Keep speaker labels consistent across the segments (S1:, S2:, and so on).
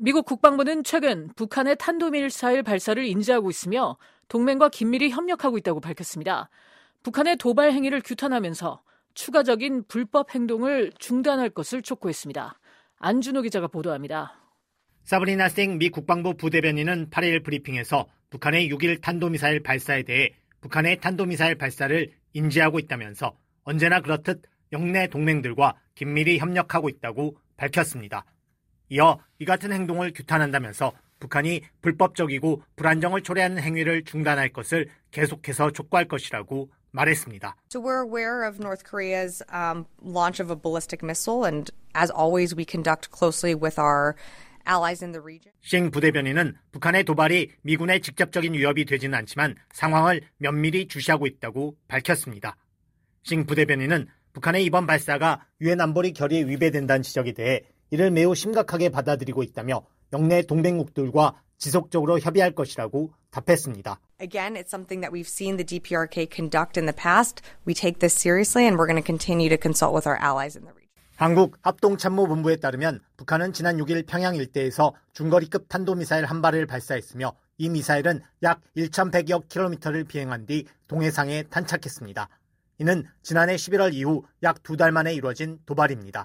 S1: 미국 국방부는 최근 북한의 탄도미사일 발사를 인지하고 있으며 동맹과 긴밀히 협력하고 있다고 밝혔습니다. 북한의 도발 행위를 규탄하면서 추가적인 불법 행동을 중단할 것을 촉구했습니다. 안준호 기자가 보도합니다.
S2: 사브리나 싱 미 국방부 부대변인은 8일 브리핑에서 북한의 6일 탄도미사일 발사에 대해 북한의 탄도미사일 발사를 인지하고 있다면서 언제나 그렇듯 영내 동맹들과 긴밀히 협력하고 있다고 밝혔습니다. 이어 이 같은 행동을 규탄한다면서 북한이 불법적이고 불안정을 초래하는 행위를 중단할 것을 계속해서 촉구할 것이라고 말했습니다.
S3: So we're aware of North Korea's launch of a ballistic missile, and as always, we conduct closely with our allies in the region.
S2: 싱 부대변인은 북한의 도발이 미군의 직접적인 위협이 되지는 않지만 상황을 면밀히 주시하고 있다고 밝혔습니다. 싱 부대변인은 북한의 이번 발사가 유엔 안보리 결의에 위배된다는 지적에 대해 이를 매우 심각하게 받아들이고 있다며 영내 동맹국들과 지속적으로 협의할 것이라고 답했습니다.
S3: Again, it's something that we've seen the DPRK conduct in the past. We take this seriously and we're going to continue to consult with our allies in the region.
S2: 한국 합동참모본부에 따르면 북한은 지난 6일 평양 일대에서 중거리급 탄도미사일 한 발을 발사했으며 이 미사일은 약 1,100여 킬로미터를 비행한 뒤 동해상에 탄착했습니다. 이는 지난해 11월 이후 약 2달 만에 이루어진 도발입니다.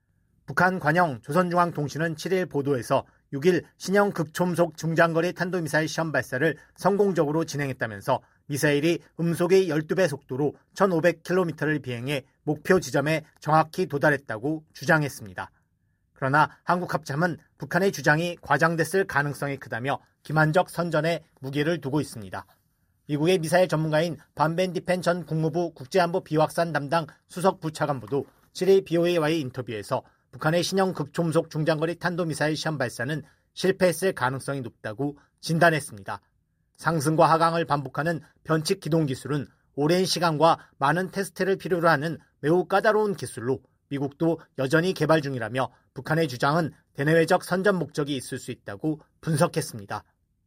S2: 북한 관영 조선중앙통신은 7일 보도에서 6일 신형 극초음속 중장거리 탄도미사일 시험 발사를 성공적으로 진행했다면서 미사일이 음속의 12배 속도로 1,500km를 비행해 목표 지점에 정확히 도달했다고 주장했습니다. 그러나 한국합참은 북한의 주장이 과장됐을 가능성이 크다며 기만적 선전에 무게를 두고 있습니다. 미국의 미사일 전문가인 반벤디펜 전 국무부 국제안보 비확산 담당 수석 부차관보도 7일 BOA와의 인터뷰에서 북한의 신형 극초음속 중장거리 탄도미사일 시험 발사는 실패했을 가능성이 높다고 진단했습니다. 상승과 하강을 반복하는 변칙 기동 기술은 오랜 시간과 많은 테스트를 필요로 하는 매우 까다로운 기술로 미국도 여전히 개발 중이라며 북한의 주장은 대내외적 선전 목적이 있을 수 있다고 분석했습니다.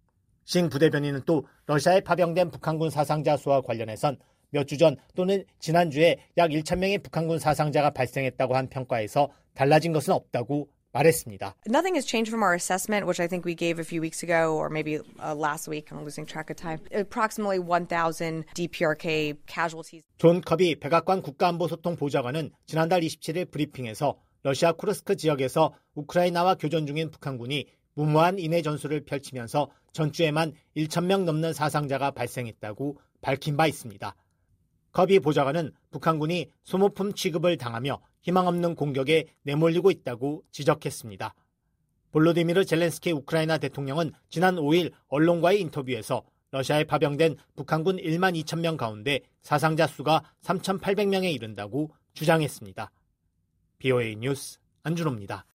S2: 싱 부대변인은 또 러시아에 파병된 북한군 사상자 수와 관련해선 몇 주 전 또는 지난주에 약 1,000명의 북한군 사상자가 발생했다고 한 평가에서 달라진 것은 없다고 말했습니다.
S3: Nothing has changed from our assessment, which I think we gave a few weeks ago, or maybe last week. I'm losing track of time. Approximately 1,000 DPRK casualties.
S2: 존 커비 백악관 국가안보소통보좌관은 지난달 27일 브리핑에서 러시아 쿠르스크 지역에서 우크라이나와 교전 중인 북한군이 무모한 인해 전술을 펼치면서 전주에만 1,000명 넘는 사상자가 발생했다고 밝힌 바 있습니다. 커비 보좌관은 북한군이 소모품 취급을 당하며 희망 없는 공격에 내몰리고 있다고 지적했습니다. 볼로디미르 젤렌스키 우크라이나 대통령은 지난 5일 언론과의 인터뷰에서 러시아에 파병된 북한군 1만 2천 명 가운데 사상자 수가 3,800명에 이른다고 주장했습니다. BOA 뉴스 안준호입니다.